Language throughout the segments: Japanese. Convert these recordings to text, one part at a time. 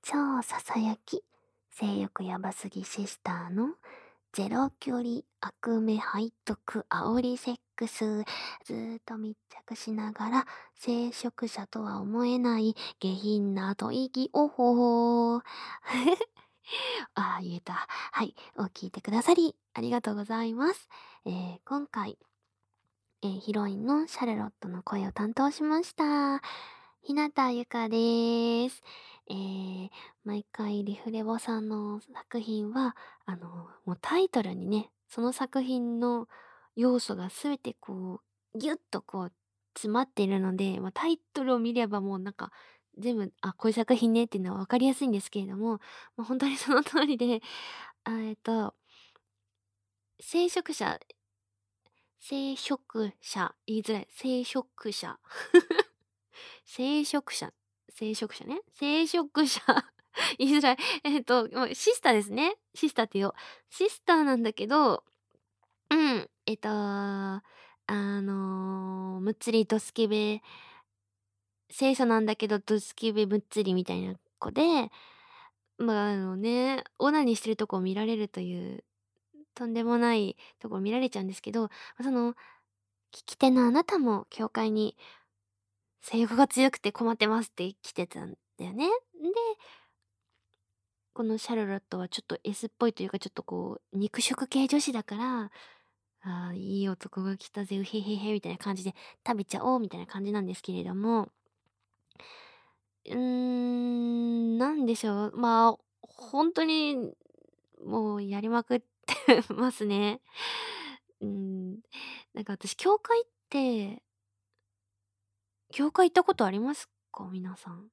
超ささやき、性欲やばすぎシスターのゼロ距離悪夢背徳煽りセックス。ずーっと密着しながら聖職者とは思えない下品な吐息おほほー。ああ、言えた。はい。聞いてくださり、ありがとうございます。今回、ヒロインのシャルロットの声を担当しました。ひなたゆかです。毎回リフレボさんの作品は、もうタイトルにね、その作品の要素がすべてこう、ぎゅっとこう、詰まっているので、タイトルを見ればもうなんか、全部、あ、こういう作品ねっていうのは分かりやすいんですけれども、本当にその通りで、聖職者聖職者、言いづらい。聖職者。聖職者。聖職者ね。聖職者。言いづらい。もうシスターですね。シスターって言おう。シスターなんだけど、うん、むっつりドスケベ、清楚なんだけどドスケベむっつりみたいな子で、オナニーしてるとこを見られるという、とんでもないとこを見られちゃうんですけど、その聞き手のあなたも教会に性欲が強くて困ってますって来てたんだよね。で、このシャルロットはちょっと S っぽいというか、ちょっとこう、肉食系女子だから、ああ、いい男が来たぜ、うへへへ、みたいな感じで食べちゃおう、みたいな感じなんですけれども、なんでしょう。本当に、もうやりまくってますね。うーん、なんか私、教会行ったことありますか？皆さん。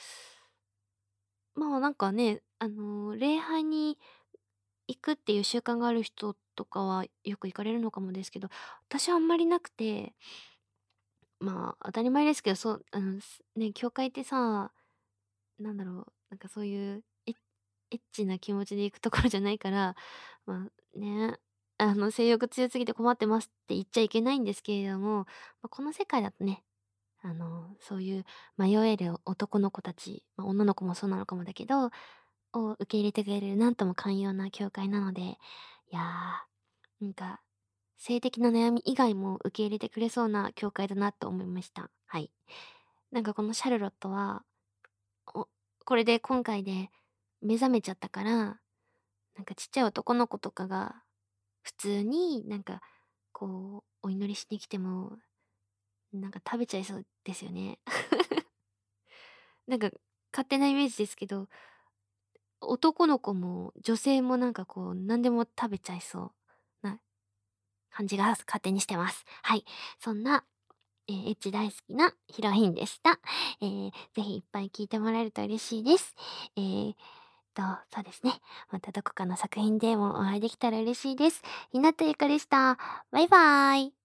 なんかね、礼拝に行くっていう習慣がある人とかはよく行かれるのかもですけど、私はあんまりなくて、当たり前ですけど、そう、ね、教会ってさ、なんだろう、なんかそういうエッチな気持ちで行くところじゃないから、ね、性欲強すぎて困ってますって言っちゃいけないんですけれども、この世界だとね、そういう迷える男の子たち、女の子もそうなのかもだけど、を受け入れてくれるなんとも寛容な教会なので、いやなんか、性的な悩み以外も受け入れてくれそうな教会だなと思いました。はい。なんかこのシャルロットは、おこれで今回で目覚めちゃったから、なんかちっちゃい男の子とかが、普通になんか、こう、お祈りしに来ても、なんか食べちゃいそうですよね。なんか、勝手なイメージですけど、男の子も女性もなんかこう、何でも食べちゃいそうな感じが勝手にしてます。はい。そんな、エッチ大好きなヒロインでした。ぜひいっぱい聞いてもらえると嬉しいです。えーそうですね。またどこかの作品でもお会いできたら嬉しいです。ひなたゆかでした。バイバーイ。